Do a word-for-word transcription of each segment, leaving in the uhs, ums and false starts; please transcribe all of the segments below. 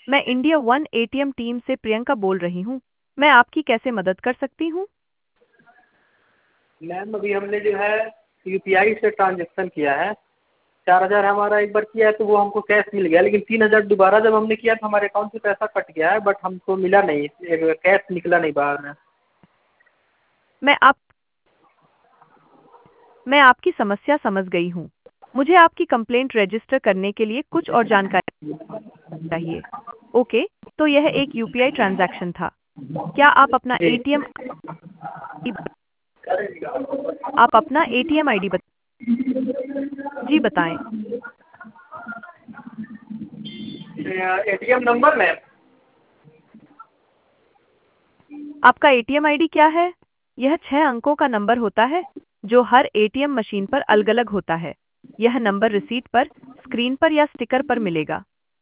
मैं India one ATM team से प्रियंका बोल रही हूँ। मैं आपकी कैसे मदद कर सकती हूँ? मैम अभी हमने जो है यूपीआई से ट्रांजेक्शन किया है। चार हज़ार हमारा एक बार किया है तो वो हमको कैश मिल गया, लेकिन तीन हज़ार दोबारा जब हमने किया तो हमारे अकाउंट से पैसा कट गया है, बट हमको मिला नहीं, कैश निकला नहीं बाहर में। मैं आप मैं आपकी समस्या समझ गई हूँ। मुझे आपकी कंप्लेंट रजिस्टर करने के लिए कुछ और जानकारी चाहिए। ओके, तो यह एक यूपीआई ट्रांजैक्शन था। क्या आप अपना जी। एटीएम आप अपना एटीएम आईडी बत, जी बताएं। ATM number ma'am? आपका एटीएम आईडी क्या है? यह छह अंकों का नंबर होता है जो हर एटीएम मशीन पर अलग-अलग होता है। यह नंबर रिसीट पर, स्क्रीन पर या स्टिकर पर मिलेगा।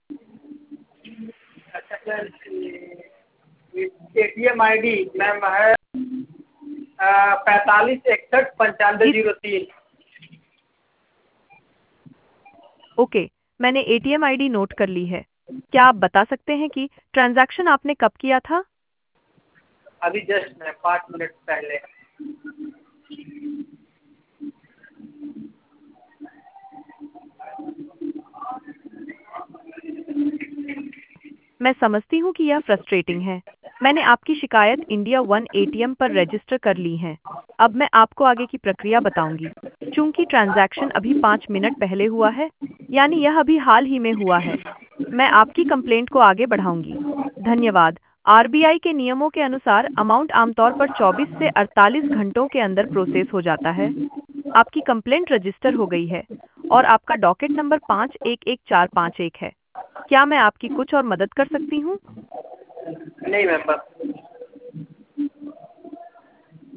अच्छा सर, एटीएम आईडी मैम है पैंतालीस इकसठ पंचानवे जी, जीरो तीन। ओके, मैंने एटीएम आईडी नोट कर ली है। क्या आप बता सकते हैं कि ट्रांजैक्शन आपने कब किया था? अभी जस्ट मैम पाँच मिनट पहले। मैं समझती हूँ कि यह फ्रस्ट्रेटिंग है। मैंने आपकी शिकायत इंडिया वन एटीएम पर रजिस्टर कर ली है। अब मैं आपको आगे की प्रक्रिया बताऊंगी। चूंकि ट्रांजैक्शन अभी पाँच मिनट पहले हुआ है, यानी यह अभी हाल ही में हुआ है, मैं आपकी कंप्लेंट को आगे बढ़ाऊंगी। धन्यवाद। आरबीआई के नियमों के अनुसार अमाउंट आमतौर पर चौबीस से अड़तालीस घंटों के अंदर प्रोसेस हो जाता है। आपकी कंप्लेंट रजिस्टर हो गई है और आपका डॉकेट नंबर पाँच एक एक चार पाँच एक है। क्या मैं आपकी कुछ और मदद कर सकती हूँ? नहीं मैम, बस।